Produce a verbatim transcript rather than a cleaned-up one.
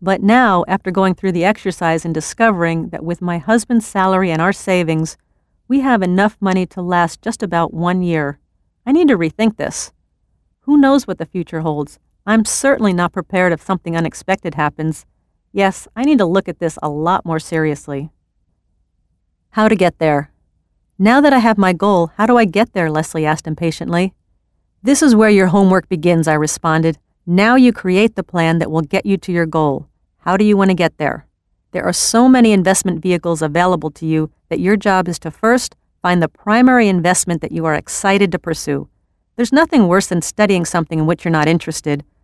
But now, after going through the exercise and discovering that with my husband's salary and our savings, we have enough money to last just about one year, I need to rethink this. Who knows what the future holds? I'm certainly not prepared if something unexpected happens. Yes, I need to look at this a lot more seriously. How to get there? Now that I have my goal, how do I get there? Leslie asked impatiently. This is where your homework begins, I responded. Now you create the plan that will get you to your goal. How do you want to get there? There are so many investment vehicles available to you that your job is to first find the primary investment that you are excited to pursue. There's nothing worse than studying something in which you're not interested.